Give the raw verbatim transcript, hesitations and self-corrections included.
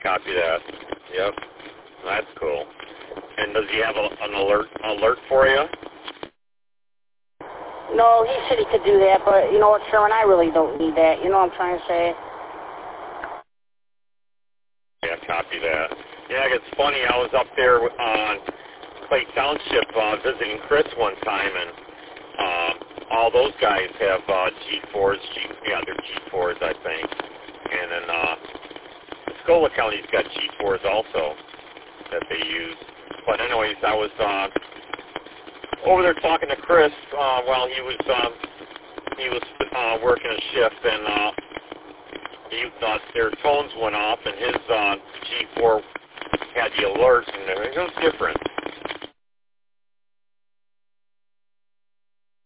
copy that. Yep, that's cool. And does he have a, an alert alert for you? No, he said he could do that, but you know what, Sherman, I really don't need that. You know what I'm trying to say? Yeah, copy that. Yeah, it's funny. I was up there on Clay Township uh, visiting Chris one time, and um, all those guys have uh, G fours. G, yeah, they're G fours, I think. And then uh, Scola County's got G fours also that they use. But anyways, I was uh, over there talking to Chris uh, while he was um, he was uh, working a shift, and uh, he thought their phones went off, and his uh, G four had the alerts, and it was different.